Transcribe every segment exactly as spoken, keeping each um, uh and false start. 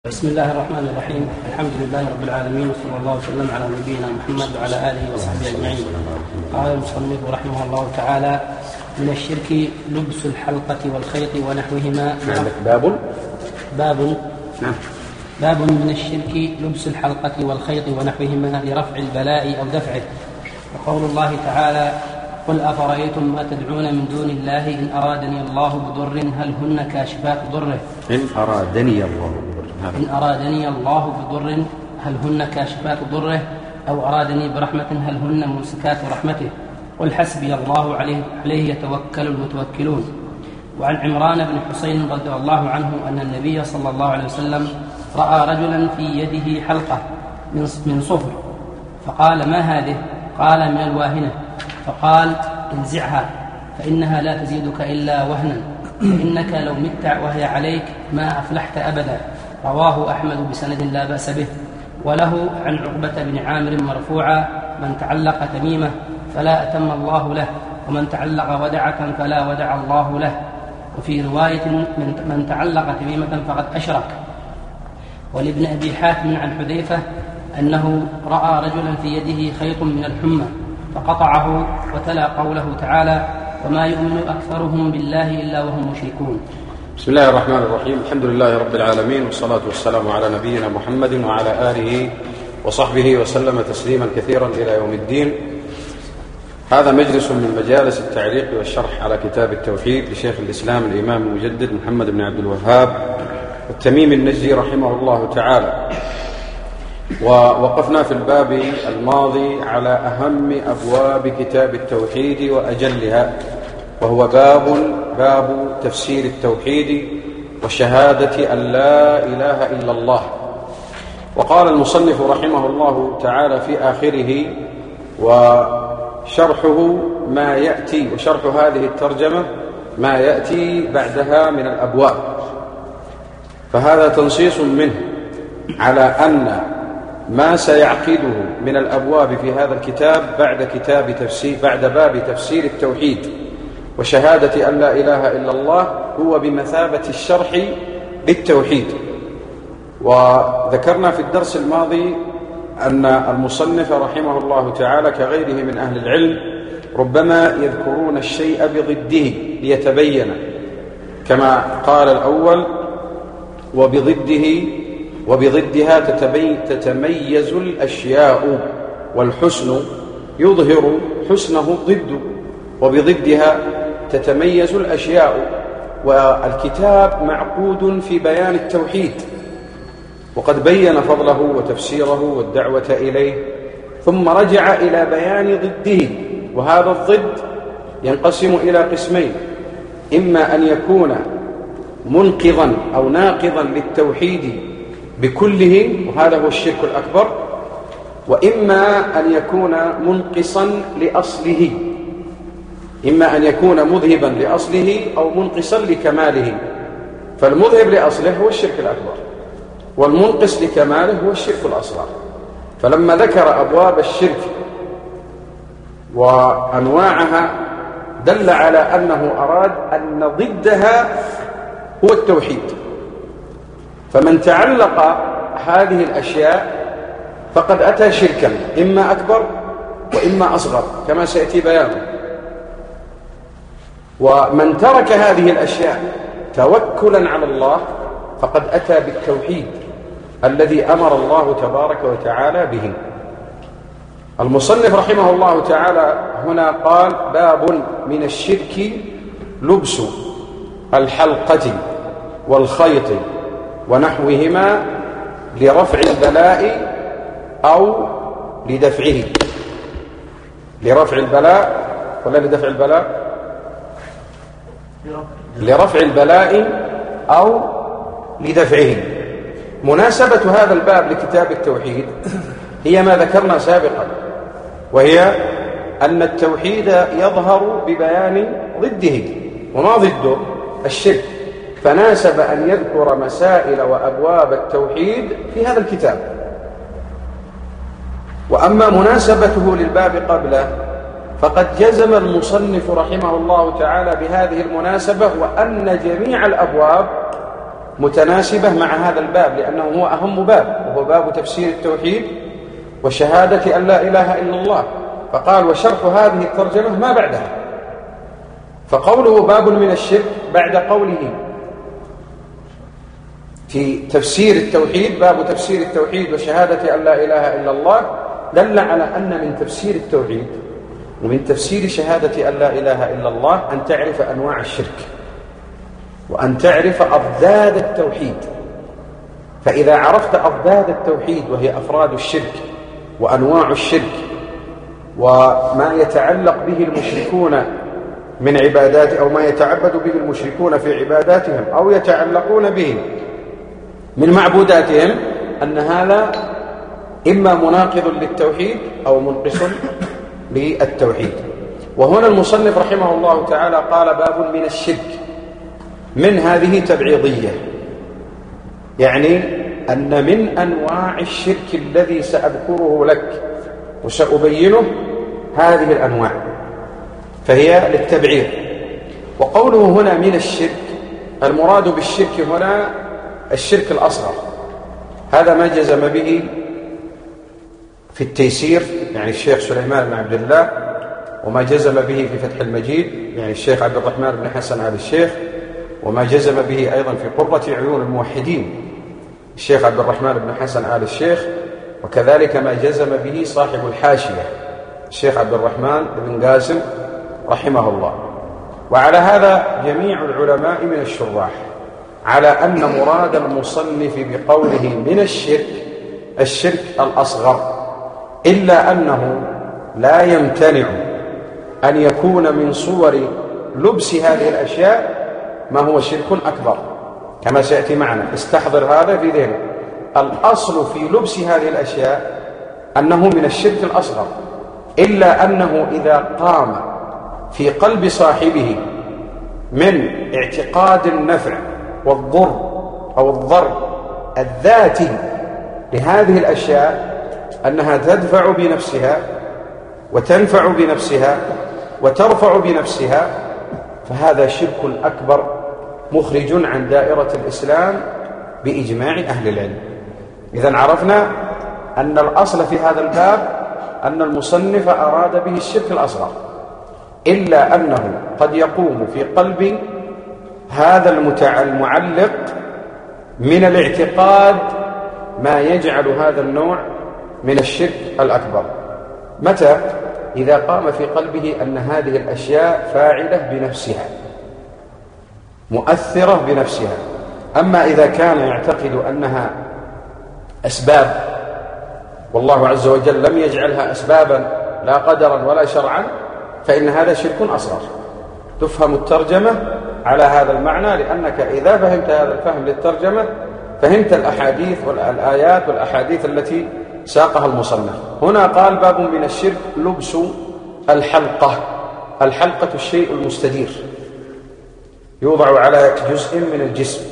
بسم الله الرحمن الرحيم. الحمد لله رب العالمين، وصلى الله وسلم على نبينا محمد وعلى آله وصحبه أجمعين. قال المصنف رحمه الله تعالى: من الشرك لبس الحلقة والخيط ونحوهما. باب باب نعم باب من الشرك لبس الحلقة والخيط ونحوهما لرفع البلاء أو دفعه. وقول الله تعالى: قل أفرأيتم ما تدعون من دون الله إن أرادني الله بضر هل هن كاشفات ضره إن أرادني الله بضر إن أرادني الله بضر هل هن كاشفات ضره أو أرادني برحمة هل هن ممسكات رحمته قل حسبي الله عليه, عليه يتوكل المتوكلون. وعن عمران بن حسين رضي الله عنه أن النبي صلى الله عليه وسلم رأى رجلا في يده حلقة من صفر فقال: ما هذه؟ قال: من الواهنة. فقال: انزعها فإنها لا تزيدك إلا وهنا، فإنك لو مت وهي عليك ما أفلحت أبدا. رواه أحمد بسند لا بأس به. وله عن عقبة بن عامر مرفوعا: من تعلق تميمة فلا أتم الله له، ومن تعلق ودعة فلا ودع الله له. وفي رواية: من تعلق تميمة فقد أشرك. ولابن أبي حاتم عن حذيفة أنه رأى رجلا في يده خيط من الحمى فقطعه وتلا قوله تعالى: وما يؤمن أكثرهم بالله إلا وهم مشركون. بسم الله الرحمن الرحيم. الحمد لله رب العالمين، والصلاة والسلام على نبينا محمد وعلى آله وصحبه وسلم تسليما كثيرا إلى يوم الدين. هذا مجلس من مجالس التعليق والشرح على كتاب التوحيد لشيخ الإسلام الإمام المجدد محمد بن عبد الوهاب التميمي النجدي رحمه الله تعالى. ووقفنا في الباب الماضي على أهم أبواب كتاب التوحيد وأجلها، وهو باب باب تفسير التوحيد وشهادة أن لا إله إلا الله. وقال المصنف رحمه الله تعالى في آخره: وشرحه ما يأتي، وشرح هذه الترجمة ما يأتي بعدها من الأبواب. فهذا تنصيص منه على أن ما سيعقده من الأبواب في هذا الكتاب بعد كتاب تفسير بعد باب تفسير التوحيد وشهادة أن لا إله إلا الله هو بمثابة الشرح للتوحيد. وذكرنا في الدرس الماضي أن المصنف رحمه الله تعالى كغيره من أهل العلم ربما يذكرون الشيء بضده ليتبين، كما قال الأول: وبضده وبضدها تتميز الأشياء، والحسن يظهر حسنه الضد، وبضدها تتميز الأشياء. والكتاب معقود في بيان التوحيد، وقد بين فضله وتفسيره والدعوة إليه، ثم رجع إلى بيان ضده. وهذا الضد ينقسم إلى قسمين: إما أن يكون منقضا أو ناقضا للتوحيد بكله، وهذا هو الشرك الأكبر، وإما أن يكون منقصا لأصله، إما أن يكون مذهبا لأصله أو منقصا لكماله. فالمذهب لأصله هو الشرك الأكبر، والمنقص لكماله هو الشرك الأصغر. فلما ذكر أبواب الشرك وأنواعها دل على أنه أراد أن ضدها هو التوحيد. فمن تعلق هذه الأشياء فقد أتى شركا إما أكبر وإما أصغر كما سيأتي بيانه. ومن ترك هذه الأشياء توكلا على الله فقد أتى بالتوحيد الذي أمر الله تبارك وتعالى به. المصنف رحمه الله تعالى هنا قال: باب من الشرك لبس الحلقة والخيط ونحوهما لرفع البلاء أو لدفعه. لرفع البلاء ولا لدفع البلاء؟ لرفع البلاء أو لدفعه. مناسبة هذا الباب لكتاب التوحيد هي ما ذكرنا سابقا، وهي أن التوحيد يظهر ببيان ضده، وما ضده؟ الشرك. فناسب أن يذكر مسائل وأبواب التوحيد في هذا الكتاب. وأما مناسبته للباب قبله فقد جزم المصنف رحمه الله تعالى بهذه المناسبة، وأن جميع الأبواب متناسبة مع هذا الباب، لأنه هو أهم باب، وهو باب تفسير التوحيد وشهادة أن لا إله إلا الله. فقال وشرح هذه الترجمة ما بعدها، فقوله باب من الشرك بعد قوله في تفسير التوحيد باب تفسير التوحيد وشهادة أن لا إله إلا الله، دل على أن من تفسير التوحيد ومن تفسير شهادة أن لا إله إلا الله أن تعرف أنواع الشرك وأن تعرف أضداد التوحيد. فإذا عرفت أضداد التوحيد وهي أفراد الشرك وأنواع الشرك وما يتعلق به المشركون من عبادات أو ما يتعبد به المشركون في عباداتهم أو يتعلقون به من معبوداتهم، أن هذا إما مناقض للتوحيد أو منقص للتوحيد. وهنا المصنف رحمه الله تعالى قال باب من الشرك، من هذه تبعيضية، يعني أن من أنواع الشرك الذي سأذكره لك وسأبينه هذه الأنواع، فهي للتبعيض. وقوله هنا من الشرك، المراد بالشرك هنا الشرك الأصغر، هذا ما جزم به في التيسير يعني الشيخ سليمان بن عبد الله، وما جزم به في فتح المجيد يعني الشيخ عبد الرحمن بن حسن آل الشيخ، وما جزم به أيضا في قرة عيون الموحدين الشيخ عبد الرحمن بن حسن آل الشيخ، وكذلك ما جزم به صاحب الحاشية الشيخ عبد الرحمن بن قاسم رحمه الله. وعلى هذا جميع العلماء من الشراح على أن مراد المصنف بقوله من الشرك الشرك الأصغر، إلا أنه لا يمتنع أن يكون من صور لبس هذه الأشياء ما هو شرك أكبر كما سيأتي معنا. استحضر هذا في ذهنك، الأصل في لبس هذه الأشياء أنه من الشرك الأصغر، إلا أنه إذا قام في قلب صاحبه من اعتقاد النفع والضر أو الضر الذاتي لهذه الأشياء أنها تدفع بنفسها وتنفع بنفسها وترفع بنفسها، فهذا شرك أكبر مخرج عن دائرة الإسلام بإجماع أهل العلم. إذن عرفنا أن الأصل في هذا الباب أن المصنف أراد به الشرك الأصغر، إلا أنه قد يقوم في قلب هذا المعلق من الاعتقاد ما يجعل هذا النوع من الشرك الأكبر. متى؟ إذا قام في قلبه أن هذه الأشياء فاعلة بنفسها مؤثرة بنفسها. أما إذا كان يعتقد أنها أسباب والله عز وجل لم يجعلها أسبابا لا قدرا ولا شرعا، فإن هذا شرك أصغر. تفهم الترجمة على هذا المعنى، لأنك إذا فهمت هذا الفهم للترجمة فهمت الأحاديث والآيات والأحاديث التي ساقها المصنف. هنا قال باب من الشرك لبس الحلقة. الحلقة الشيء المستدير يوضع على جزء من الجسم،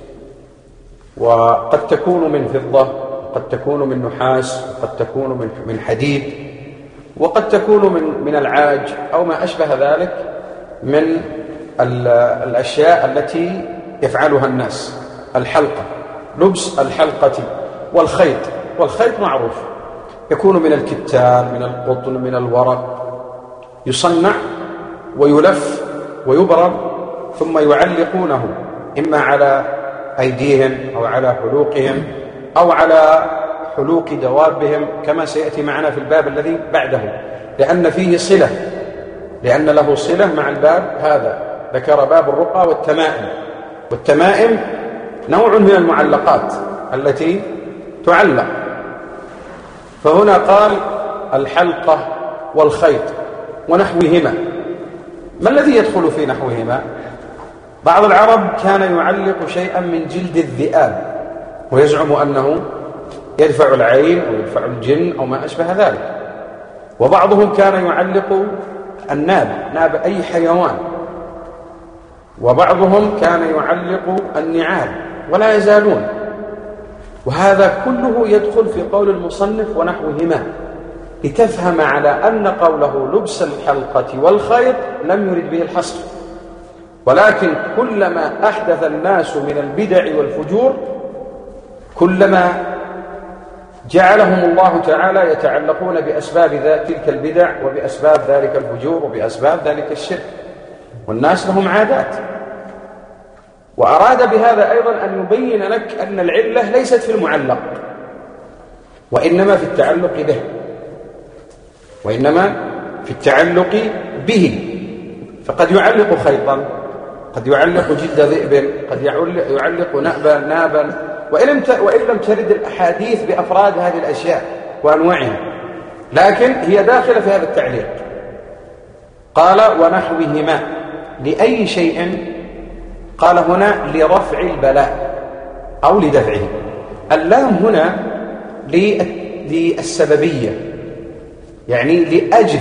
وقد تكون من فضة وقد تكون من نحاس وقد تكون من من حديد وقد تكون من من العاج أو ما أشبه ذلك من الأشياء التي يفعلها الناس. الحلقة، لبس الحلقة والخيط. والخيط معروف يكون من الكتان من القطن من الورق، يصنع ويلف ويبرم ثم يعلقونه إما على أيديهم أو على حلوقهم أو على حلوق دوابهم كما سيأتي معنا في الباب الذي بعده، لأن فيه صلة، لأن له صلة مع الباب هذا. ذكر باب الرقى والتمائم، والتمائم نوع من المعلقات التي تعلق. فهنا قال الحلقة والخيط ونحوهما. ما الذي يدخل في نحوهما؟ بعض العرب كان يعلق شيئا من جلد الذئاب ويزعم أنه يدفع العين أو يدفع الجن أو ما أشبه ذلك. وبعضهم كان يعلق الناب، ناب أي حيوان. وبعضهم كان يعلق النعال، ولا يزالون. وهذا كله يدخل في قول المصنف ونحوهما، لتفهم على أن قوله لبس الحلقة والخيط لم يرد به الحصر، ولكن كلما أحدث الناس من البدع والفجور كلما جعلهم الله تعالى يتعلقون بأسباب تلك البدع وبأسباب ذلك الفجور وبأسباب ذلك الشرك، والناس لهم عادات. وأراد بهذا أيضا أن يبين لك أن العلة ليست في المعلق وإنما في التعلق به، وإنما في التعلق به. فقد يعلق خيطا، قد يعلق جلد ذئب، قد يعلق نابا نابا، وإن لم ترد الأحاديث بأفراد هذه الأشياء وأنواعها، لكن هي داخلة في هذا التعليق. قال ونحوهما لأي شيء، قال هنا لرفع البلاء أو لدفعه. اللام هنا للسببية، يعني لأجل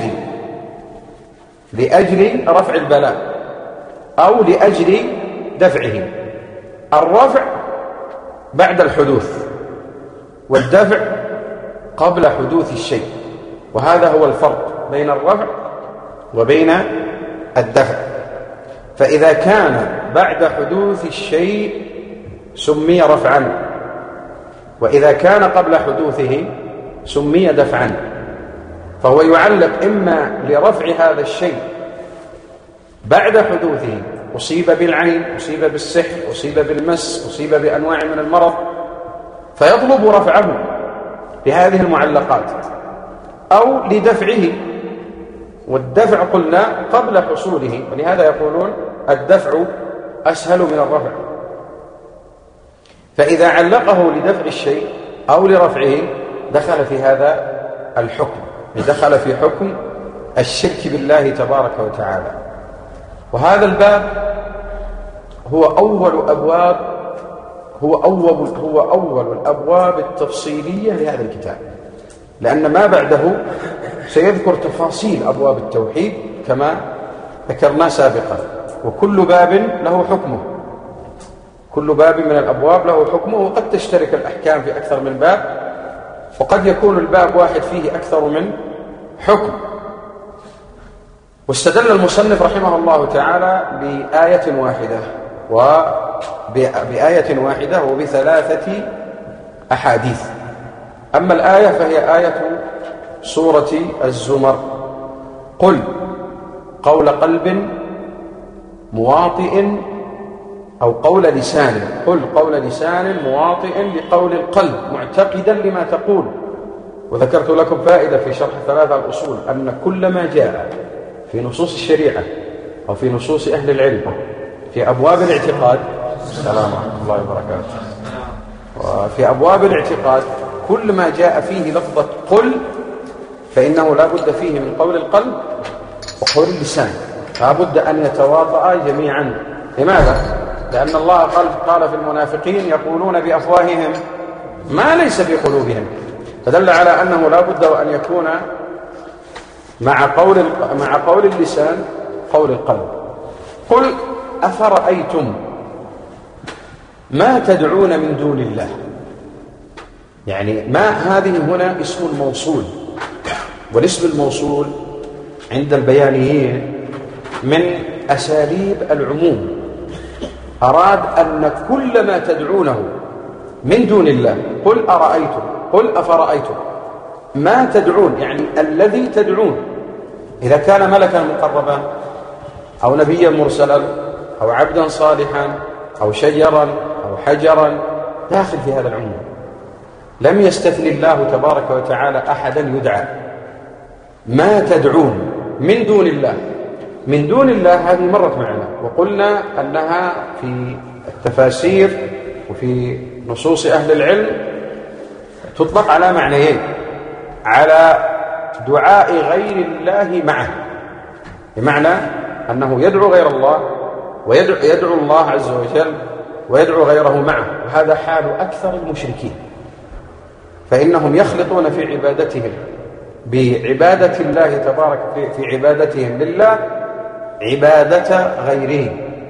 لأجل رفع البلاء أو لأجل دفعه. الرفع بعد الحدوث، والدفع قبل حدوث الشيء، وهذا هو الفرق بين الرفع وبين الدفع. فإذا كان بعد حدوث الشيء سمي رفعا، وإذا كان قبل حدوثه سمي دفعا. فهو يعلق إما لرفع هذا الشيء بعد حدوثه، أصيب بالعين، أصيب بالسحر، أصيب بالمس، أصيب بأنواع من المرض، فيطلب رفعه بهذه المعلقات، أو لدفعه، والدفع قلنا قبل حصوله، ولهذا يقولون الدفع أسهل من الرفع. فإذا علقه لدفع الشيء أو لرفعه دخل في هذا الحكم، دخل في حكم الشرك بالله تبارك وتعالى. وهذا الباب هو أول أبواب هو أول هو أول الأبواب التفصيلية لهذا الكتاب، لأن ما بعده سيذكر تفاصيل أبواب التوحيد كما ذكرنا سابقا، وكل باب له حكمه، كل باب من الأبواب له حكمه، وقد تشترك الأحكام في أكثر من باب، وقد يكون الباب واحد فيه أكثر من حكم. واستدل المصنف رحمه الله تعالى بآية واحدة وبآية واحدة وبثلاثة أحاديث. أما الآية فهي آية سورة الزمر: قل قول قلب مواطئ، أو قول لسان، قل قول لسان مواطئ لقول القلب معتقدا لما تقول. وذكرت لكم فائدة في شرح ثلاثة الأصول، أن كل ما جاء في نصوص الشريعة أو في نصوص أهل العلم في أبواب الاعتقاد، السلام ورحمة الله وبركاته، وفي أبواب الاعتقاد كل ما جاء فيه لفظة قل فإنه لا بد فيه من قول القلب وقول اللسان، لا بد أن يتواطئا جميعا. لماذا؟ لأن الله قال, قال في المنافقين يقولون بأفواههم ما ليس في قلوبهم، فدل على أنه لا بد أن يكون مع قول, مع قول اللسان قول القلب. قل أفرأيتم ما تدعون من دون الله، يعني ما هذه هنا اسم الموصول، والاسم الموصول عند البيانيين من أساليب العموم. أراد أن كل ما تدعونه من دون الله، قل أرأيتم، قل أفرأيتم ما تدعون، يعني الذي تدعون، إذا كان ملكا مقربا أو نبيا مرسلا أو عبدا صالحا أو شجرا أو حجرا، داخل في هذا العموم. لم يستثني الله تبارك وتعالى أحدا يدعى. ما تدعون من دون الله، من دون الله هذه مرت معنا، وقلنا أنها في التفاسير وفي نصوص أهل العلم تطلق على معنيين: على دعاء غير الله معه، بمعنى أنه يدعو غير الله ويدعو يدعو الله عز وجل ويدعو غيره معه، وهذا حال أكثر المشركين، فإنهم يخلطون في عبادتهم بعبادة الله تبارك في, في عبادتهم لله عبادة غيره.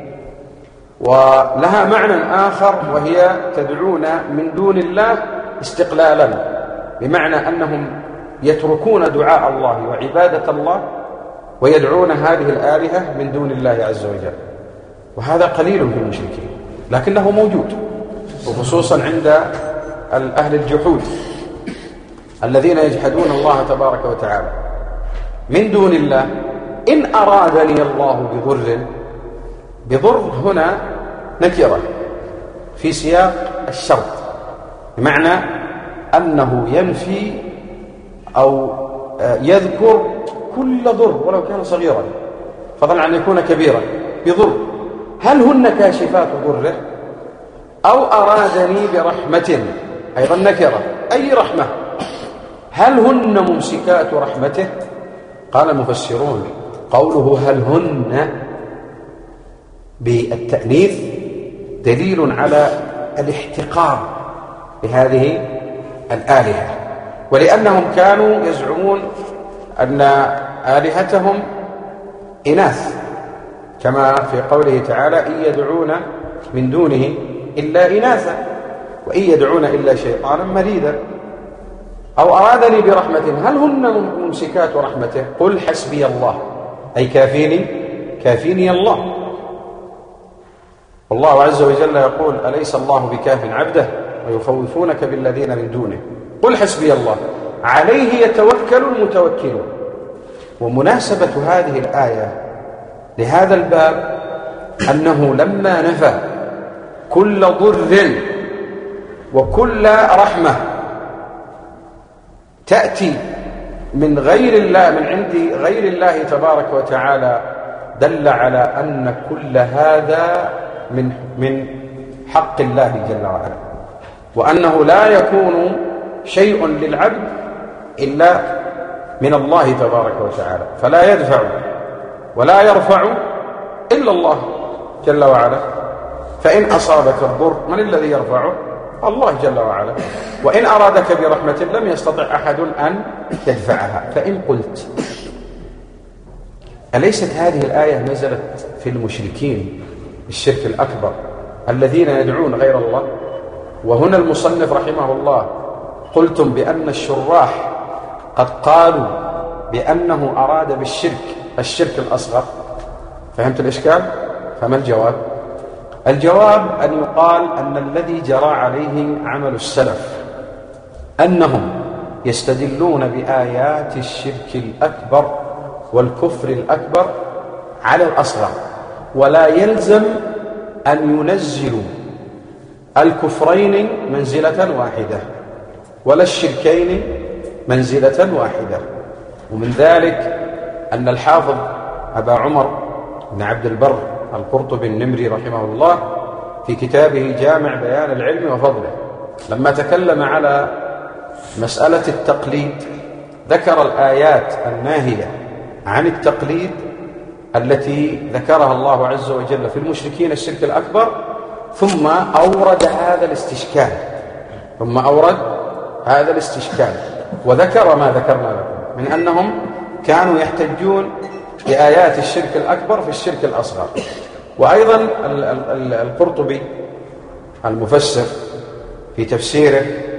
ولها معنى آخر، وهي تدعون من دون الله استقلالا، بمعنى أنهم يتركون دعاء الله وعبادة الله ويدعون هذه الآلهة من دون الله عز وجل. وهذا قليل في المشركين لكنه موجود، وخصوصا عند أهل الجحود الذين يجحدون الله تبارك وتعالى من دون الله. إن أرادني الله بضر، بضر هنا نكرة في سياق الشرط، بمعنى أنه ينفي أو يذكر كل ضر ولو كان صغيرا فضلا عن يكون كبيرا بضر. هل هن كاشفات ضره أو أرادني برحمة، أيضا نكرة، أي رحمة؟ هل هن ممسكات رحمته؟ قال المفسرون قوله هل هن بالتأنيث دليل على الاحتقار لهذه الآلهة، ولأنهم كانوا يزعمون أن آلهتهم إناث، كما في قوله تعالى إن يدعون من دونه إلا إناثا وإن يدعون إلا شيطانا مريدا. أو أرادني برحمة هل هن ممسكات رحمته؟ قل حسبي الله، أي كافيني كافيني الله. والله عز وجل يقول أليس الله بكاف عبده ويخوفونك بالذين من دونه قل حسبي الله عليه يتوكل المتوكلون. ومناسبة هذه الآية لهذا الباب أنه لما نفى كل ضر وكل رحمة تأتي من غير الله، من عند غير الله تبارك وتعالى، دل على أن كل هذا من من حق الله جل وعلا، وأنه لا يكون شيء للعبد إلا من الله تبارك وتعالى، فلا يدفع ولا يرفع إلا الله جل وعلا. فإن أصابك الضر من الذي يرفعه؟ الله جل وعلا. وإن أرادك برحمة لم يستطع أحد أن يدفعها. فإن قلت أليست هذه الآية نزلت في المشركين الشرك الأكبر الذين يدعون غير الله؟ وهنا المصنف رحمه الله قلتم بأن الشراح قد قالوا بأنه أراد بالشرك الشرك الأصغر. فهمت الإشكال؟ فما الجواب؟ الجواب أن يقال أن الذي جرى عليه عمل السلف أنهم يستدلون بآيات الشرك الأكبر والكفر الأكبر على الأصغر، ولا يلزم أن ينزلوا الكفرين منزلة واحدة ولا الشركين منزلة واحدة. ومن ذلك أن الحافظ أبا عمر بن عبد البر القرطبي النمري رحمه الله في كتابه جامع بيان العلم وفضله لما تكلم على مسألة التقليد ذكر الآيات الناهية عن التقليد التي ذكرها الله عز وجل في المشركين الشرك الأكبر، ثم أورد هذا الاستشكال ثم أورد هذا الاستشكال وذكر ما ذكرنا لكم من أنهم كانوا يحتجون بآيات الشرك الأكبر في الشرك الأصغر. وأيضا القرطبي المفسر في تفسيره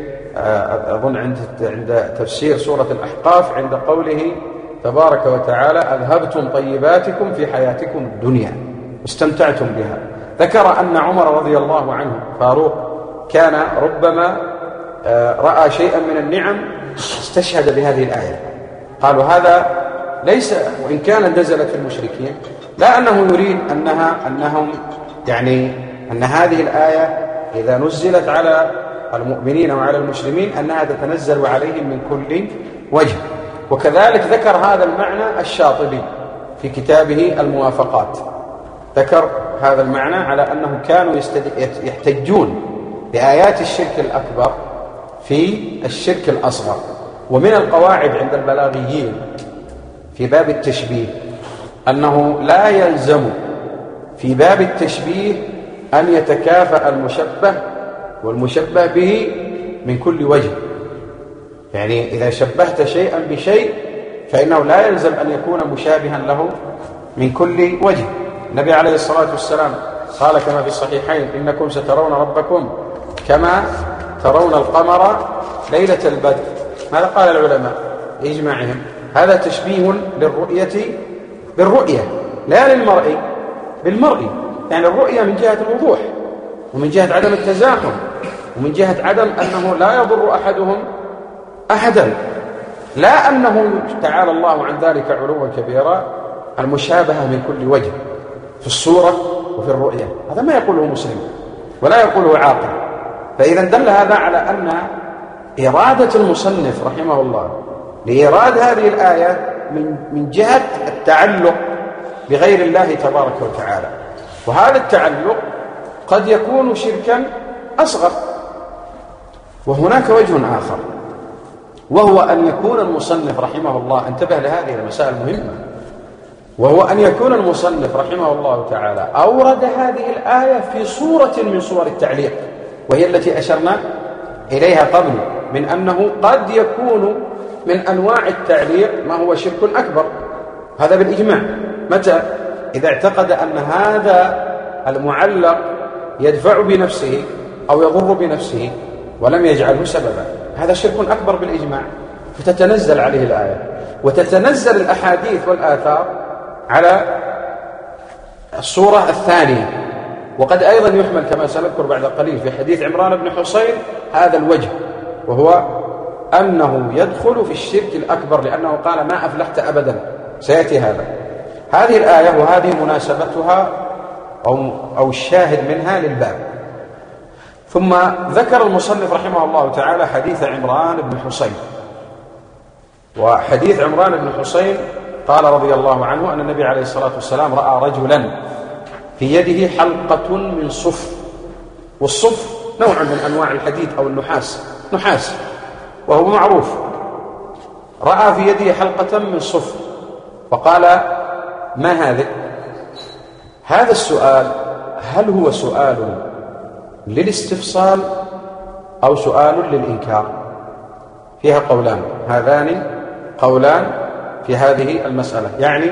أظن عند عند تفسير سورة الأحقاف عند قوله تبارك وتعالى أذهبتم طيباتكم في حياتكم الدنيا واستمتعتم بها، ذكر أن عمر رضي الله عنه فاروق كان ربما رأى شيئا من النعم استشهد بهذه الآية. قالوا هذا ليس، وإن كانت نزلت في المشركين، لا أنه يريد أنها أنهم يعني أن هذه الآية إذا نزلت على المؤمنين وعلى المسلمين أنها تتنزل عليهم من كل وجه. وكذلك ذكر هذا المعنى الشاطبي في كتابه الموافقات، ذكر هذا المعنى على أنهم كانوا يحتجون بآيات الشرك الأكبر في الشرك الأصغر. ومن القواعد عند البلاغيين في باب التشبيه أنه لا يلزم في باب التشبيه أن يتكافأ المشبه والمشبه به من كل وجه. يعني إذا شبهت شيئا بشيء فإنه لا يلزم أن يكون مشابها له من كل وجه. النبي عليه الصلاة والسلام قال كما في الصحيحين إنكم سترون ربكم كما ترون القمر ليلة البدر. ماذا قال العلماء إجماعهم؟ هذا تشبيه للرؤية بالرؤية لا للمرء بالمرء. يعني الرؤية من جهة الوضوح، ومن جهة عدم التزاحم، ومن جهة عدم أنه لا يضر أحدهم أحدا، لا أنه تعالى الله عن ذلك علوا كبيرا، المشابهة من كل وجه في الصورة وفي الرؤية، هذا ما يقوله مسلم ولا يقوله عاقل. فإذا دل هذا على أن إرادة المصنف رحمه الله لإيراد هذه الآيات من من جهة التعلق بغير الله تبارك وتعالى، وهذا التعلق قد يكون شركا أصغر. وهناك وجه آخر، وهو أن يكون المصنف رحمه الله، انتبه لهذه المسائل المهمة، وهو أن يكون المصنف رحمه الله تعالى أورد هذه الآية في صورة من صور التعليق، وهي التي أشرنا إليها قبل، من أنه قد يكون من أنواع التعليق ما هو شرك أكبر، هذا بالإجماع. متى؟ إذا اعتقد أن هذا المعلق يدفع بنفسه أو يضر بنفسه ولم يجعله سببا، هذا شرك أكبر بالإجماع، فتتنزل عليه الآية، وتتنزل الأحاديث والآثار على الصورة الثانية. وقد أيضا يحمل كما سنذكر بعد قليل في حديث عمران بن حسين هذا الوجه، وهو أنه يدخل في الشرك الأكبر، لأنه قال ما أفلحت أبدا، سيأتي هذا. هذه الآية وهذه مناسبتها أو, أو الشاهد منها للباب. ثم ذكر المصنف رحمه الله تعالى حديث عمران بن حسين. وحديث عمران بن حسين قال رضي الله عنه أن النبي عليه الصلاة والسلام رأى رجلا في يده حلقة من صفر، والصفر نوع من أنواع الحديد أو النحاس، نحاس وهو معروف. رأى في يده حلقة من صفر فقال ما هذا؟ هذا السؤال هل هو سؤال للاستفصال أو سؤال للإنكار؟ فيها قولان، هذان قولان في هذه المسألة. يعني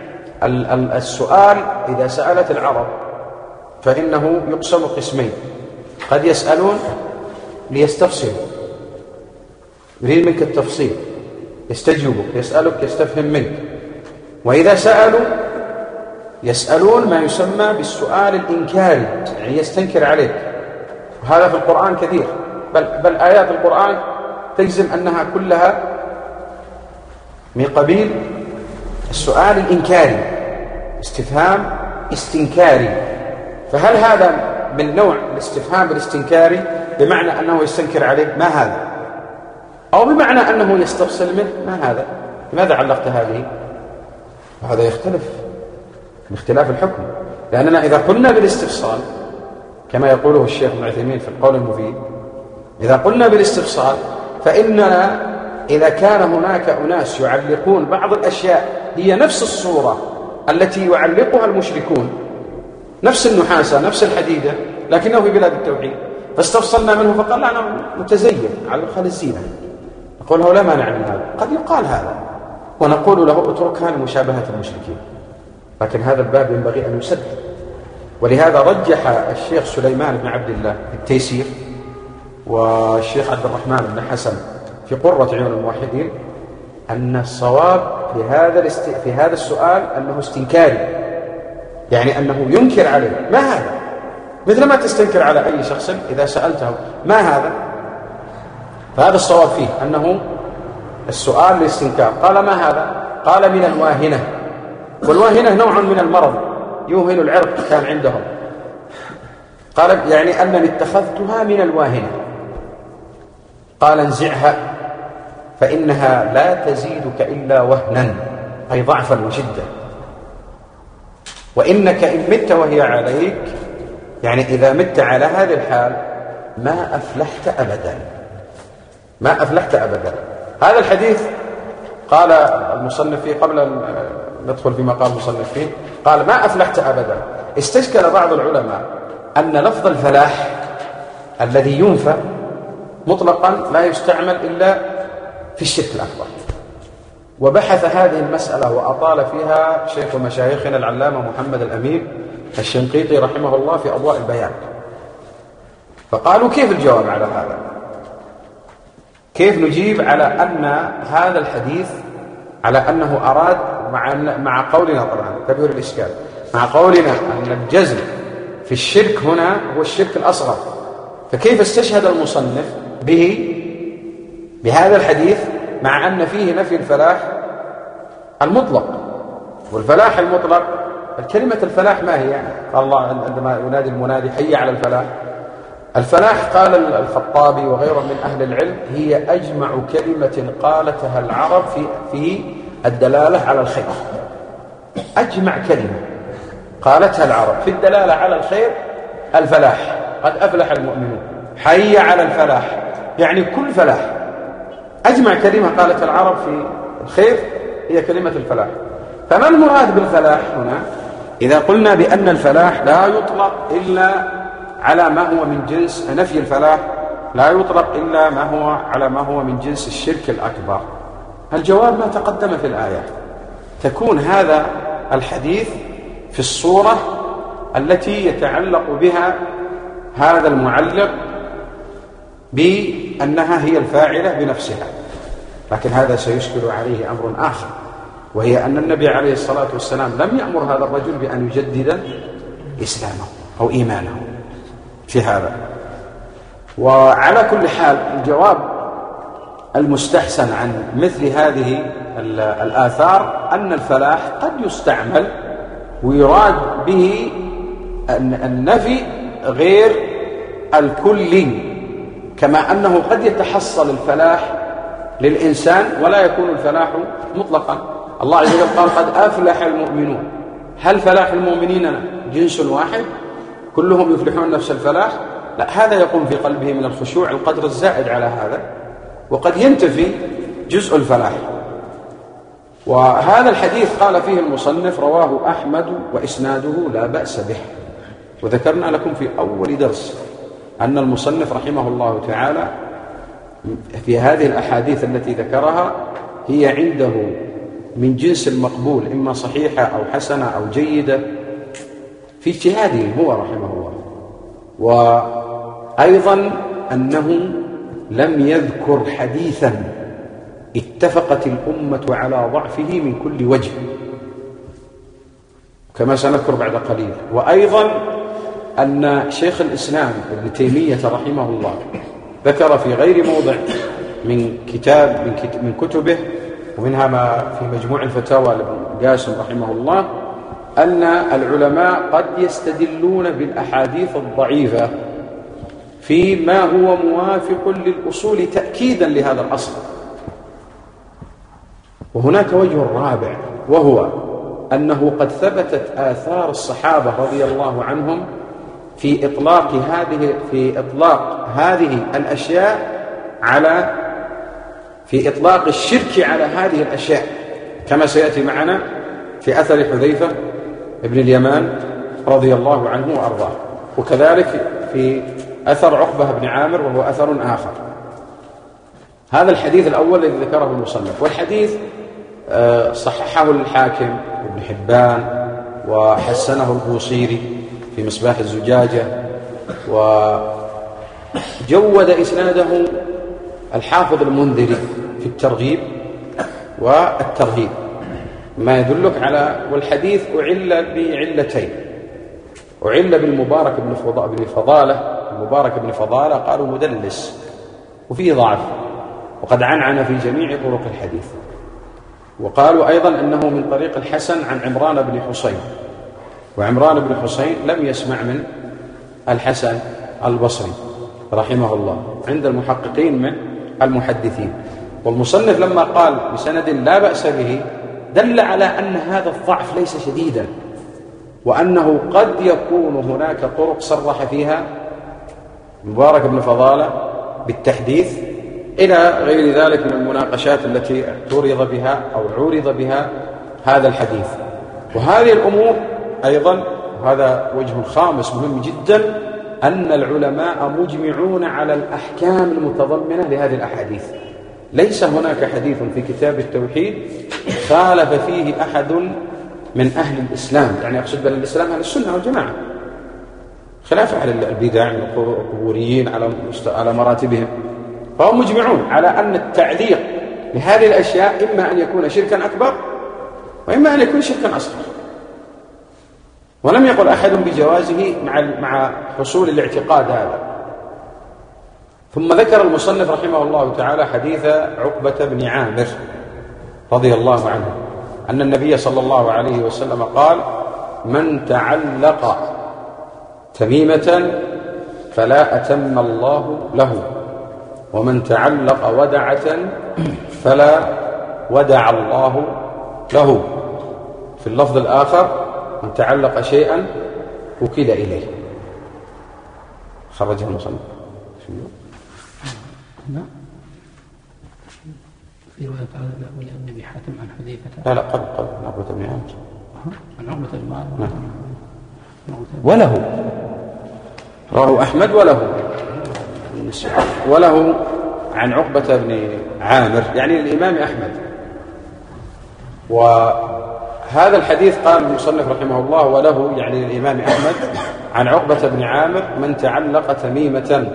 السؤال إذا سألت العرب فإنه يقسم قسمين، قد يسألون ليستفصلوا، يريد منك التفصيل، يستجيبك، يسألك، يستفهم منك. وإذا سألوا يسألون ما يسمى بالسؤال الإنكاري، يعني يستنكر عليك، وهذا في القرآن كثير، بل, بل آيات القرآن تجزم أنها كلها من قبيل السؤال الإنكاري، استفهام استنكاري. فهل هذا من نوع الاستفهام الاستنكاري بمعنى أنه يستنكر عليك ما هذا، أو بمعنى أنه يستفصل منه ما هذا؟ لماذا علقت هذه؟ وهذا يختلف باختلاف الحكم، لأننا إذا قلنا بالاستفصال كما يقوله الشيخ ابن عثيمين في القول المفيد، إذا قلنا بالاستفصال فإننا إذا كان هناك أناس يعلقون بعض الأشياء هي نفس الصورة التي يعلقها المشركون، نفس النحاسة نفس الحديدة لكنه في بلاد التوحيد، فاستفصلنا منه فقال لا أنا متزين على خال الزينة، نقول له لا مانع من هذا، قد يقال هذا، ونقول له اتركها لمشابهة المشركين، لكن هذا الباب ينبغي أن يسد. ولهذا رجح الشيخ سليمان بن عبد الله في التيسير، والشيخ عبد الرحمن بن حسن في قرة عيون الموحدين، أن الصواب في هذا الاست... في هذا السؤال أنه استنكاري، يعني أنه ينكر عليه ما هذا، مثل ما تستنكر على أي شخص إذا سألته ما هذا. فهذا الصواب فيه أنه السؤال للاستنكار. قال ما هذا؟ قال من الواهنة، والواهنة نوع من المرض يوهن العرق كان عندهم، قال يعني أنني اتخذتها من الواهنة. قال انزعها فإنها لا تزيدك إلا وهنا، أي ضعفا وشدة، وإنك إن مت وهي عليك، يعني إذا مت على هذه الحال ما أفلحت أبدا، ما أفلحت أبدا. هذا الحديث قال المصنف فيه قبل أن ندخل فيما قال المصنف فيه، قال ما أفلحت أبدا. استشكل بعض العلماء أن لفظ الفلاح الذي ينفى مطلقا لا يستعمل إلا في الشرك الأكبر، وبحث هذه المسألة وأطال فيها شيخ مشايخنا العلامة محمد الأمين الشنقيطي رحمه الله في أضواء البيان. فقالوا كيف الجواب على هذا؟ كيف نجيب على أن هذا الحديث على أنه أراد مع, مع قولنا، طبعا تبهر الإشكال، مع قولنا أن الجزم في الشرك هنا هو الشرك الأصغر، فكيف استشهد المصنف به بهذا الحديث مع أن فيه نفي الفلاح المطلق؟ والفلاح المطلق، الكلمة الفلاح ما هي؟ يعني قال الله عندما ينادي المنادي حي على الفلاح، الفلاح قال الخطابي وغيره من أهل العلم هي أجمع كلمة قالتها العرب في في الدلالة على الخير. أجمع كلمة قالتها العرب في الدلالة على الخير الفلاح، قد أفلح المؤمنون، حي على الفلاح، يعني كل فلاح. أجمع كلمة قالتها العرب في الخير هي كلمة الفلاح. فما المراد بالفلاح هنا؟ إذا قلنا بأن الفلاح لا يطلق إلا على ما هو من جنس نفي الفلاح، لا يطلق إلا ما هو على ما هو من جنس الشرك الأكبر، الجواب ما تقدم في الآية. تكون هذا الحديث في الصورة التي يتعلق بها هذا المعلق بأنها هي الفاعلة بنفسها، لكن هذا سيشكل عليه أمر آخر، وهي أن النبي عليه الصلاة والسلام لم يأمر هذا الرجل بأن يجدد إسلامه أو إيمانه في هذا. وعلى كل حال الجواب المستحسن عن مثل هذه الآثار أن الفلاح قد يستعمل ويراد به النفي غير الكلي، كما أنه قد يتحصل الفلاح للإنسان ولا يكون الفلاح مطلقا. الله عز وجل قال قد أفلح المؤمنون، هل فلاح المؤمنين جنس واحد كلهم يفلحون نفس الفلاح؟ لا، هذا يقوم في قلبه من الخشوع القدر الزائد على هذا، وقد ينتفي جزء الفلاح. وهذا الحديث قال فيه المصنف رواه أحمد وإسناده لا بأس به. وذكرنا لكم في أول درس أن المصنف رحمه الله تعالى في هذه الأحاديث التي ذكرها هي عنده من جنس المقبول، إما صحيحة أو حسنة أو جيدة في اجتهاده هو رحمه الله. وأيضا أنه لم يذكر حديثا اتفقت الأمة على ضعفه من كل وجه كما سنذكر بعد قليل. وأيضا أن شيخ الإسلام ابن تيمية رحمه الله ذكر في غير موضع من كتاب من كتبه، ومنها ما في مجموع الفتاوى لابن قاسم رحمه الله، أن العلماء قد يستدلون بالأحاديث الضعيفة فيما هو موافق للأصول تأكيدا لهذا الأصل. وهناك وجه رابع، وهو أنه قد ثبتت آثار الصحابة رضي الله عنهم في إطلاق هذه في إطلاق هذه الأشياء على في إطلاق الشرك على هذه الأشياء، كما سيأتي معنا في أثر حذيفة ابن اليمان رضي الله عنه وأرضاه، وكذلك في أثر عقبة بن عامر وهو أثر آخر. هذا الحديث الأول الذي ذكره المصنف، والحديث صححه الحاكم وابن حبان وحسنه البوصيري في مصباح الزجاجة، وجود إسناده الحافظ المنذري في الترغيب والترهيب، ما يدلك على. والحديث أعل بعلتين، أعل بالمبارك بن فضالة. المبارك بن فضالة قالوا مدلس وفيه ضعف، وقد عنعن في جميع طرق الحديث. وقالوا أيضا أنه من طريق الحسن عن عمران بن حسين، وعمران بن حسين لم يسمع من الحسن البصري رحمه الله عند المحققين من المحدثين. والمصنف لما قال بسند لا بأس به دل على أن هذا الضعف ليس شديدا، وأنه قد يكون هناك طرق صرح فيها مبارك بن فضالة بالتحديث، إلى غير ذلك من المناقشات التي اعترض بها أو عورض بها هذا الحديث. وهذه الأمور أيضا، هذا وجه خامس مهم جدا، أن العلماء مجمعون على الأحكام المتضمنة لهذه الأحاديث. ليس هناك حديث في كتاب التوحيد خالف فيه أحد من أهل الإسلام، يعني أقصد بل الإسلام أهل السنة والجماعة، خلاف أهل البدع القبوريين على على مراتبهم. فهم مجمعون على أن التعليق لهذه الأشياء إما أن يكون شركا أكبر وإما أن يكون شركا أصغر. ولم يقل أحد بجوازه مع مع حصول الاعتقاد هذا. ثم ذكر المصنف رحمه الله تعالى حديث عقبة بن عامر رضي الله عنه أن النبي صلى الله عليه وسلم قال: من تعلق تميمة فلا أتم الله له، ومن تعلق ودعة فلا ودع الله له. في اللفظ الآخر: من تعلق شيئا وكل إليه. خرجه المصنف. نعم. في رواية قال لا ابن أبي حاتم عن حذيفة. لا لا قبل قبل عقبة بن عامر. عن عقبة بن عامر. وله رواه أحمد وله وله عن عقبة بن عامر، يعني الإمام أحمد. وهذا الحديث قال المصنف رحمه الله: وله يعني الإمام أحمد عن عقبة بن عامر: من تعلق تميمة.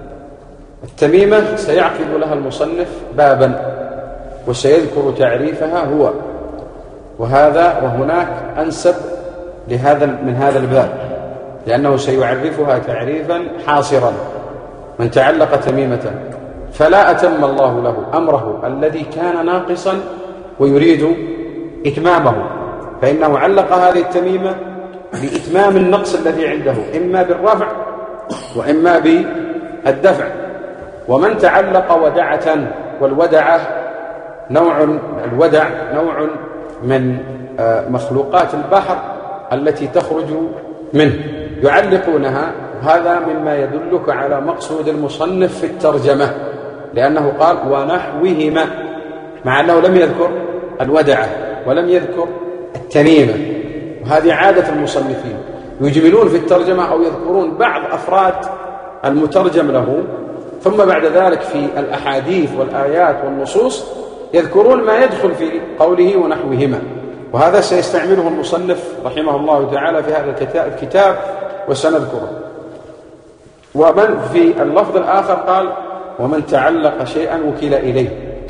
التميمة سيعقد لها المصنف بابا وسيذكر تعريفها هو، وهذا وهناك أنسب لهذا من هذا الباب، لأنه سيعرفها تعريفا حاصرا. من تعلق تميمة فلا أتم الله له أمره الذي كان ناقصا ويريد إتمامه، فإنه علق هذه التميمة بإتمام النقص الذي عنده، إما بالرفع وإما بالدفع. ومن تعلق ودعة، والودعة نوع الودع نوع من مخلوقات البحر التي تخرج منه يعلقونها، وهذا مما يدلك على مقصود المصنف في الترجمة، لأنه قال: ونحوهما، مع أنه لم يذكر الودعة ولم يذكر التميمة. وهذه عادة المصنفين، يجملون في الترجمة أو يذكرون بعض أفراد المترجم له، ثم بعد ذلك في الأحاديث والآيات والنصوص يذكرون ما يدخل في قوله ونحوهما. وهذا سيستعمله المصنف رحمه الله تعالى في هذا الكتاب وسنذكره. ومن في اللفظ الآخر قال: ومن تعلق شيئا وكل إليه.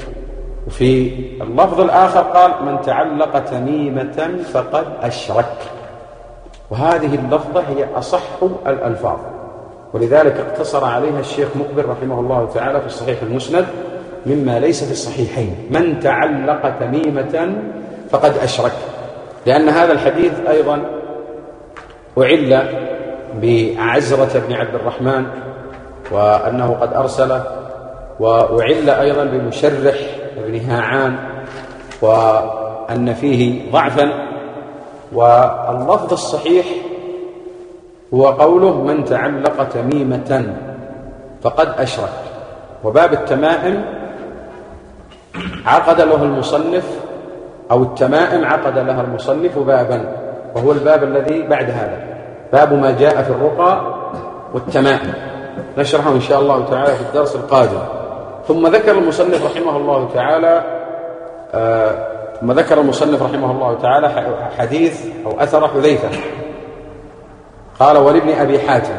وفي اللفظ الآخر قال: من تعلق تميمة فقد أشرك. وهذه اللفظة هي أصح الألفاظ، ولذلك اقتصر عليها الشيخ مقبل رحمه الله تعالى في الصحيح المسند مما ليس في الصحيحين: من تعلق تميمة فقد أشرك. لأن هذا الحديث أيضا أعل بعزرة بن عبد الرحمن وأنه قد أرسله، وأعل أيضا بمشرح بن هاعان وأن فيه ضعفا. واللفظ الصحيح هو قوله: من تعلق تميمة فقد أشرك. وباب التمائم عقد له المصنف، أو التمائم عقد لها المصنف بابا، وهو الباب الذي بعد هذا، باب ما جاء في الرقى والتمائم، نشرحه إن شاء الله تعالى في الدرس القادم. ثم ذكر المصنف رحمه الله تعالى آه ثم ذكر المصنف رحمه الله تعالى حديث أو أثر حذيفة. قال: ولابن أبي حاتم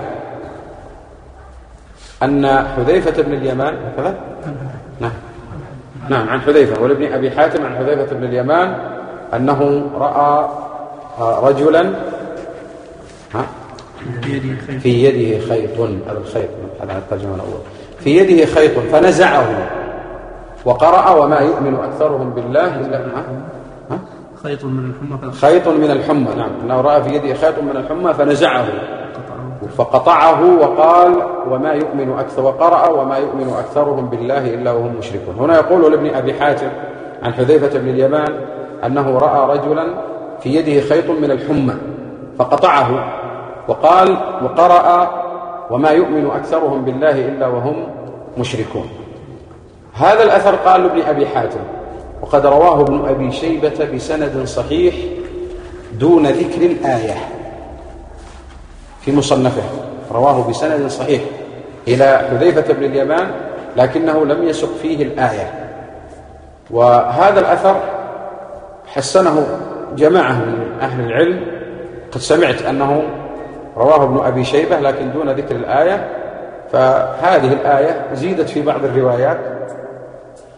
أن حذيفة بن اليمان هكذا نعم نعم عن حذيفة، ولابن أبي حاتم عن حذيفة بن اليمان أنه رأى رجلا ها في يده خيط، هذا الخيط هذا الترجمة الأول، في يده خيط فنزعه وقرأ: وما يؤمن أكثرهم بالله إلا ها ها خيط من الحمى خيط من الحمى نعم أنه رأى في يده خيط من الحمى فنزعه فقطعه وقال: وما يؤمن أكثر وقرأ: وما يؤمن أكثرهم بالله إلا وهم مشركون. هنا يقول لابن أبي حاتم عن حذيفة بن اليمان أنه رأى رجلا في يده خيط من الحمى فقطعه وقال وقرأ: وما يؤمن أكثرهم بالله إلا وهم مشركون. هذا الأثر قال ابن أبي حاتم، وقد رواه ابن أبي شيبة بسند صحيح دون ذكر الآية في مصنفه، رواه بسند صحيح إلى حذيفة بن اليمان لكنه لم يسق فيه الآية. وهذا الأثر حسنه جماعة من أهل العلم، قد سمعت أنه رواه ابن أبي شيبة لكن دون ذكر الآية، فهذه الآية زيدت في بعض الروايات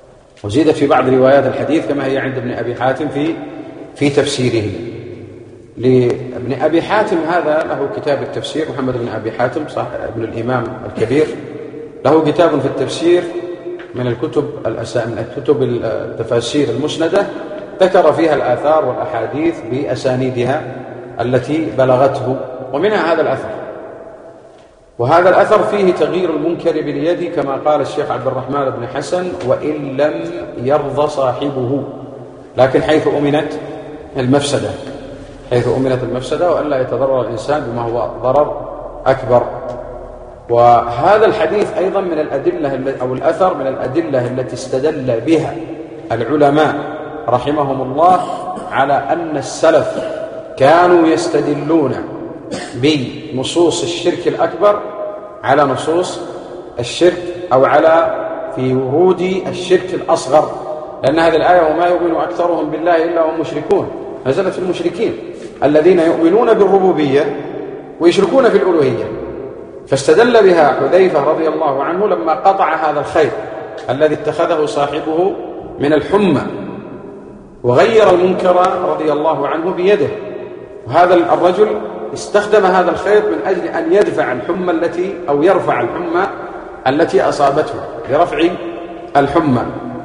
وزيدت في بعض روايات الحديث كما هي عند ابن أبي حاتم في في تفسيره. لابن أبي حاتم هذا له كتاب التفسير، محمد بن أبي حاتم صاحب ابن الإمام الكبير، له كتاب في التفسير من الكتب من الكتب التفاسير المسندة، ذكر فيها الآثار والأحاديث بأسانيدها التي بلغته، ومنها هذا الأثر. وهذا الأثر فيه تغيير المنكر باليد كما قال الشيخ عبد الرحمن بن حسن: وإن لم يرضى صاحبه، لكن حيث أمنت المفسدة، حيث أمنت المفسدة وألا يتضرر الإنسان بما هو ضرر أكبر. وهذا الحديث أيضا من الأدلة أو الأثر من الأدلة التي استدل بها العلماء رحمهم الله على أن السلف كانوا يستدلون بنصوص الشرك الأكبر على نصوص الشرك أو على في ورود الشرك الأصغر، لأن هذه الآية: وما يؤمن أكثرهم بالله إلا هم مشركون، نزلت في المشركين الذين يؤمنون بالربوبية ويشركون في الألوهية. فاستدل بها حذيفة رضي الله عنه لما قطع هذا الخير الذي اتخذه صاحبه من الحمى، وغير المنكر رضي الله عنه بيده. وهذا الرجل استخدم هذا الخير من أجل أن يدفع الحمى التي أو يرفع الحمى التي أصابته، لرفع الحمى.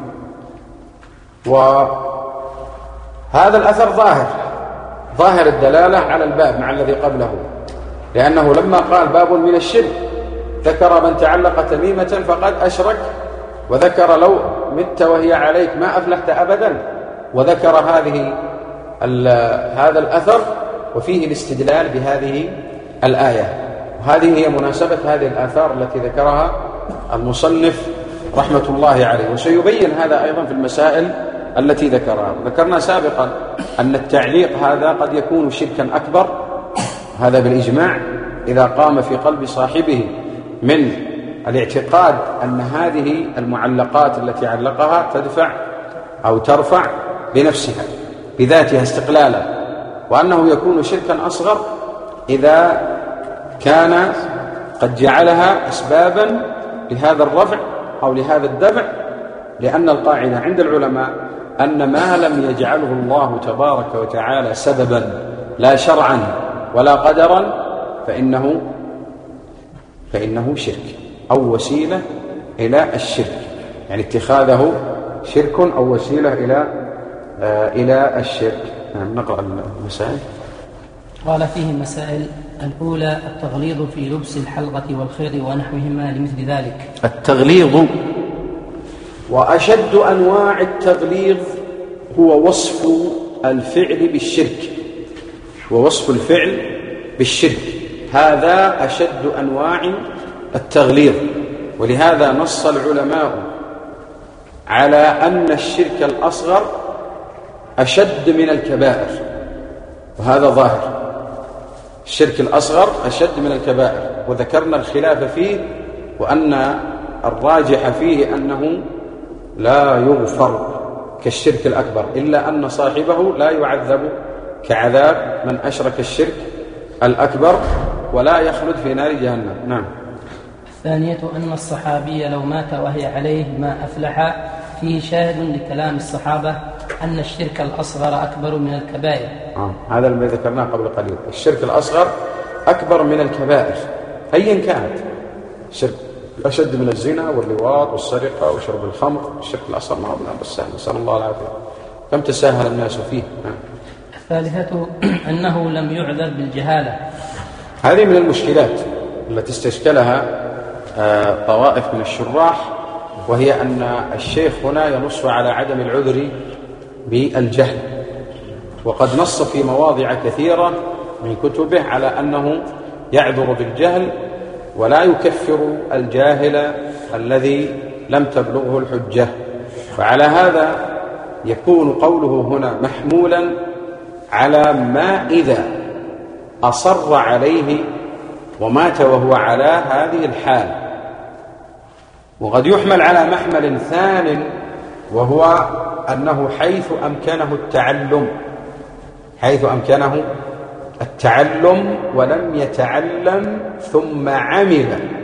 وهذا الأثر ظاهر ظاهر الدلالة على الباب مع الذي قبله، لأنه لما قال باب من الشرك ذكر من تعلق تميمة فقد أشرك، وذكر لو مت وهي عليك ما أفلحت أبدا، وذكر هذه هذا الأثر وفيه الاستدلال بهذه الآية. وهذه هي مناسبة هذه الآثار التي ذكرها المصنف رحمة الله عليه. وسيبين هذا أيضا في المسائل التي ذكرها. ذكرنا سابقا أن التعليق هذا قد يكون شركا أكبر، هذا بالإجماع، إذا قام في قلب صاحبه من الاعتقاد أن هذه المعلقات التي علقها تدفع أو ترفع بنفسها بذاتها استقلالا، وأنه يكون شركا أصغر إذا كان قد جعلها أسبابا لهذا الرفع أو لهذا الدفع، لأن القاعدة عند العلماء أن ما لم يجعله الله تبارك وتعالى سببا لا شرعا ولا قدرا فإنه فإنه شرك أو وسيلة إلى الشرك، يعني اتخاذه شرك أو وسيلة إلى آه إلى الشرك. نعم، نقرأ المسائل. قال فيه مسائل: الأولى التغليظ في لبس الحلقة والخيط ونحوهما لمثل ذلك. التغليظ، وأشد أنواع التغليظ هو وصف الفعل بالشرك، ووصف الفعل بالشرك هذا أشد أنواع التغليظ. ولهذا نص العلماء على أن الشرك الأصغر أشد من الكبائر، وهذا ظاهر. الشرك الأصغر أشد من الكبائر، وذكرنا الخلاف فيه، وأن الراجح فيه أنه لا يغفر كالشرك الأكبر، إلا أن صاحبه لا يعذب كعذاب من أشرك الشرك الأكبر ولا يخلد في نار جهنم. نعم. الثانية أن الصحابي لو مات وهي عليه ما أفلح، فيه شاهد لكلام الصحابة أن الشرك الأصغر أكبر من الكبائر. آه. هذا الذي ذكرناه قبل قليل، الشرك الأصغر أكبر من الكبائر أيا كانت. الشرك أشد من الزنا واللواط والسرقة وشرب الخمر. الشرك الأصغر ما هو بس نسأل الله العافية، كم تساهل الناس فيه. نعم. الثالثة أنه لم يعذر بالجهالة. هذه من المشكلات التي استشكلها طوائف من الشراح، وهي أن الشيخ هنا ينص على عدم العذر بالجهل، وقد نص في مواضع كثيرة من كتبه على أنه يعذر بالجهل ولا يكفر الجاهل الذي لم تبلغه الحجة. فعلى هذا يكون قوله هنا محمولا على ما إذا أصر عليه ومات وهو على هذه الحال، وقد يحمل على محمل ثان، وهو أنه حيث أمكنه التعلم حيث أمكنه التعلم ولم يتعلم ثم عمل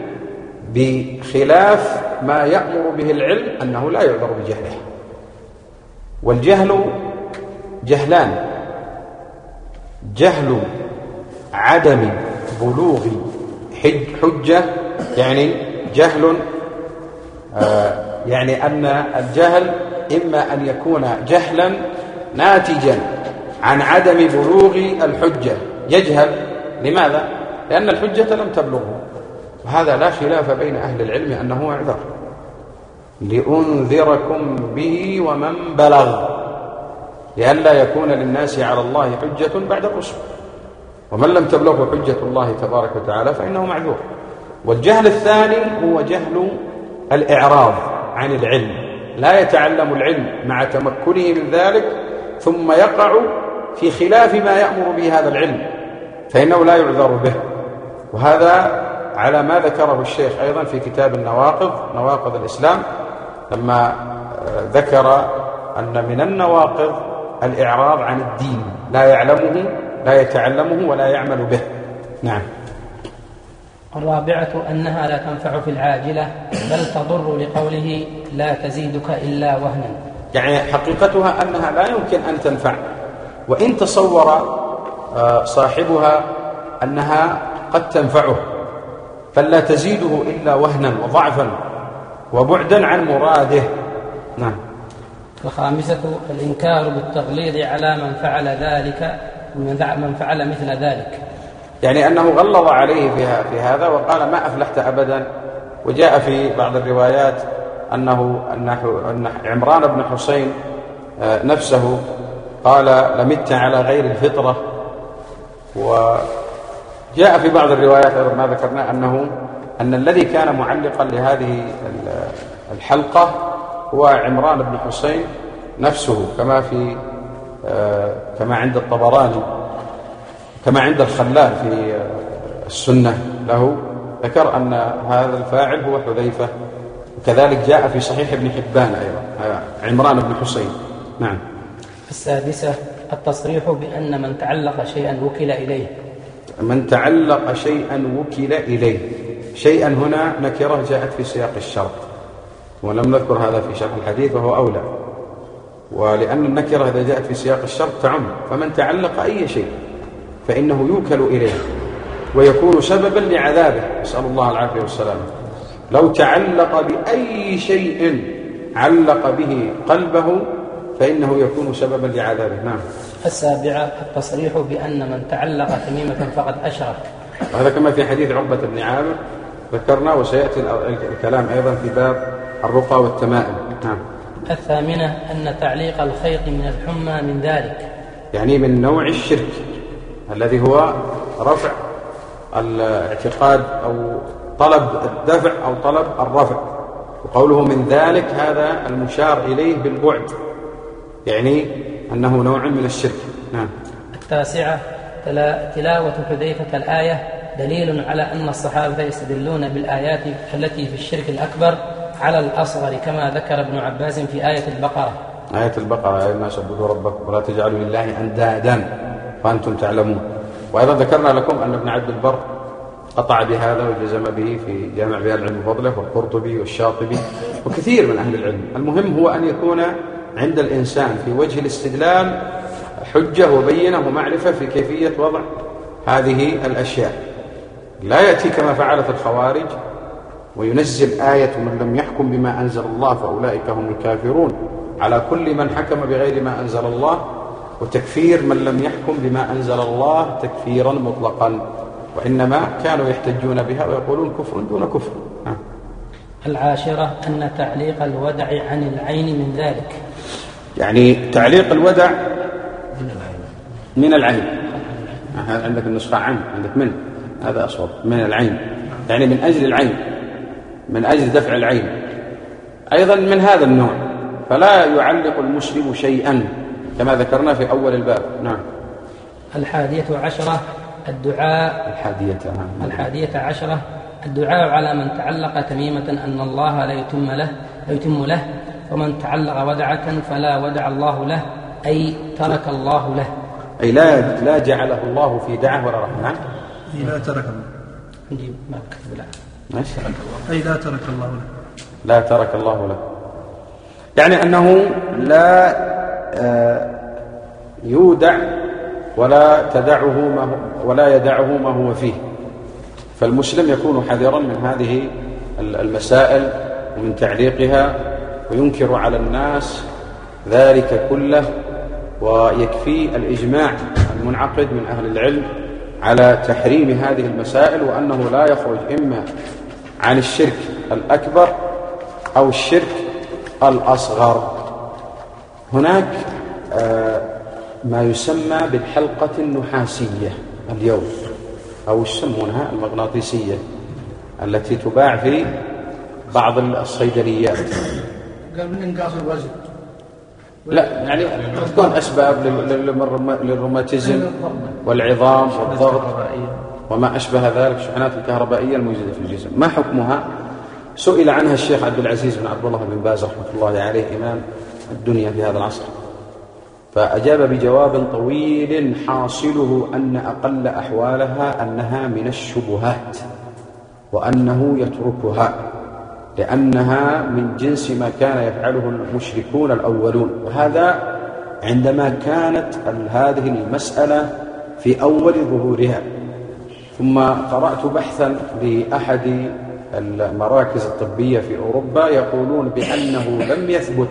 بخلاف ما يأمر به العلم، أنه لا يعذر بجهله. والجهل جهلان: جهل عدم بلوغ حجة، يعني جهل آه يعني أن الجهل إما أن يكون جهلا ناتجا عن عدم بلوغ الحجة، يجهل. لماذا؟ لأن الحجة لم تبلغه، وهذا لا خلاف بين أهل العلم أنه اعذر. لأنذركم به ومن بلغ، لئلا يكون للناس على الله حجة بعد الرسل، ومن لم تبلغه حجة الله تبارك وتعالى فإنه معذور. والجهل الثاني هو جهل الإعراض عن العلم، لا يتعلم العلم مع تمكنه من ذلك ثم يقع في خلاف ما يأمر به هذا العلم، فإنه لا يعذر به. وهذا على ما ذكره الشيخ أيضا في كتاب النواقض، نواقض الإسلام، لما ذكر أن من النواقض الإعراض عن الدين، لا يعلمه، لا يتعلمه ولا يعمل به. نعم. الرابعة أنها لا تنفع في العاجلة بل تضر، لقوله لا تزيدك إلا وهنا. يعني حقيقتها أنها لا يمكن أن تنفع، وإن تصور صاحبها أنها قد تنفعه، فلا تزيده إلا وهنا وضعفا وبعدا عن مراده. نعم. الخامسة الإنكار بالتغليظ على من فعل ذلك، من فعل مثل ذلك، يعني أنه غلظ عليه في هذا وقال ما أفلحت أبدا. وجاء في بعض الروايات أنه أن عمران بن حسين نفسه قال لمت على غير الفطرة. وجاء في بعض الروايات ما ذكرنا أنه أن الذي كان معلقا لهذه الحلقة هو عمران بن حسين نفسه، كما في كما عند الطبراني، كما عند الخلال في السنة له، ذكر أن هذا الفاعل هو حذيفة. وكذلك جاء في صحيح ابن حبان أيضا عمران بن حسين. نعم. السادسة التصريح بأن من تعلق شيئا وكل إليه. من تعلق شيئا وكل إليه، شيئا هنا نكرة جاءت في سياق الشرط، ولم نذكر هذا في شرح الحديث وهو أولى، ولأن النكرة إذا جاءت في سياق الشرط تعم. فمن تعلق أي شيء فإنه يوكل إليه ويكون سببا لعذابه، نسأل الله العافية والسلامة. لو تعلق بأي شيء علق به قلبه فإنه يكون سببا لعذابه. نعم. السابعة التصريح بأن من تعلق تميمة فقد أشرك، هذا كما في حديث عقبة بن عامر ذكرنا، وسيأتي الكلام أيضا في باب الرقى والتمائم. نعم. الثامنة أن تعليق الخيط من الحمى من ذلك، يعني من نوع الشرك الذي هو رفع الاعتقاد أو طلب الدفع أو طلب الرفع، وقوله من ذلك هذا المشار إليه بالبعد، يعني أنه نوع من الشرك. نعم. التاسعة تلاوة حذيفة الآية دليل على أن الصحابة يستدلون بالآيات التي في الشرك الأكبر على الأصغر، كما ذكر ابن عباس في آية البقرة. آية البقرة يا الناس اعبدوا ربكم ولا تجعلوا لله أندادا وأنتم تعلمون. وأيضا ذكرنا لكم أن ابن عبد البر قطع بهذا وجزم به في جامع بيان العلم وفضله، والقرطبي والشاطبي وكثير من أهل العلم. المهم هو أن يكون عند الإنسان في وجه الاستدلال حجة وبينة ومعرفة في كيفية وضع هذه الأشياء، لا يأتي كما فعلت الخوارج وينزل آية من لم يحكم بما أنزل الله فأولئك هم الكافرون على كل من حكم بغير ما أنزل الله، وتكفير من لم يحكم بما أنزل الله تكفيرا مطلقا، وإنما كانوا يحتجون بها ويقولون كفر دون كفر. العاشرة أن تعليق الودع عن العين من ذلك، يعني تعليق الودع من العين. هذا عندك النسخة عن، عندك من، هذا أصوب، من العين، يعني من أجل العين، من أجل دفع العين، أيضا من هذا النوع. فلا يعلق المسلم شيئا كما ذكرنا في أول الباب. نعم. الحادية عشرة الدعاء الحادية الحادية عشرة الدعاء على من تعلق تميمة أن الله لا يتم له لا يتم له ومن تعلق ودعة فلا ودع الله له، أي ترك الله له، أي لا لا جعله الله في دعه ولا رحمة. نعم. لا ترك الله، نجيب ما كتب لا ماشي. أي لا ترك الله له، لا ترك الله له، يعني أنه لا يودع ولا تدعه ما هو ولا يدعه ما هو فيه. فالمسلم يكون حذرا من هذه المسائل ومن تعليقها، وينكر على الناس ذلك كله، ويكفي الإجماع المنعقد من أهل العلم على تحريم هذه المسائل، وأنه لا يخرج إما عن الشرك الأكبر أو الشرك الأصغر. هناك ما يسمى بالحلقة النحاسية اليوم، أو يسمونها المغناطيسية، التي تباع في بعض الصيدليات. قال من انقاص الوزن. لا، يعني تكون أسباب للروماتيزم والعظام والضغط وما أشبه ذلك، الشحنات الكهربائية الموجودة في الجسم. ما حكمها؟ سئل عنها الشيخ عبد العزيز بن عبد الله بن باز رحمة الله عليه، إمام الدنيا في هذا العصر، فأجاب بجواب طويل حاصله أن أقل أحوالها أنها من الشبهات، وأنه يتركها لأنها من جنس ما كان يفعله المشركون الأولون. وهذا عندما كانت هذه المسألة في أول ظهورها. ثم قرأت بحثا لأحد المراكز الطبية في أوروبا يقولون بأنه لم يثبت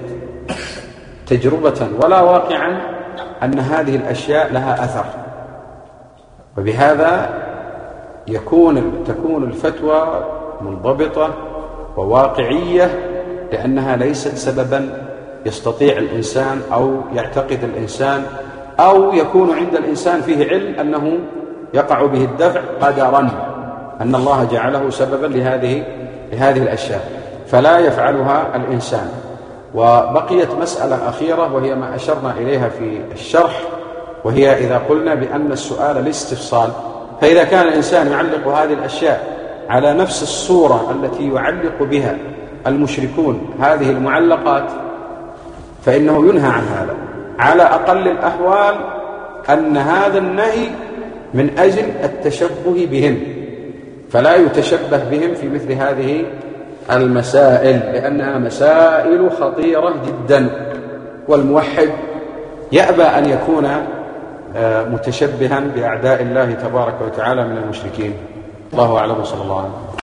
تجربة ولا واقعا أن هذه الأشياء لها أثر، وبهذا يكون تكون الفتوى منضبطة وواقعية، لأنها ليست سببا يستطيع الإنسان أو يعتقد الإنسان أو يكون عند الإنسان فيه علم أنه يقع به الدفع قدرا، أن الله جعله سببا لهذه لهذه الأشياء، فلا يفعلها الإنسان. وبقيت مسألة أخيرة وهي ما أشرنا إليها في الشرح، وهي إذا قلنا بأن السؤال الاستفصال، فإذا كان الإنسان يعلق هذه الأشياء على نفس الصورة التي يعلق بها المشركون هذه المعلقات، فإنه ينهى عن هذا. على أقل الأحوال أن هذا النهي من أجل التشبه بهم، فلا يتشبه بهم في مثل هذه المسائل، لأنها مسائل خطيرة جدا، والموحد يأبى أن يكون متشبها بأعداء الله تبارك وتعالى من المشركين. الله أعلم، صلى الله عليه وسلم.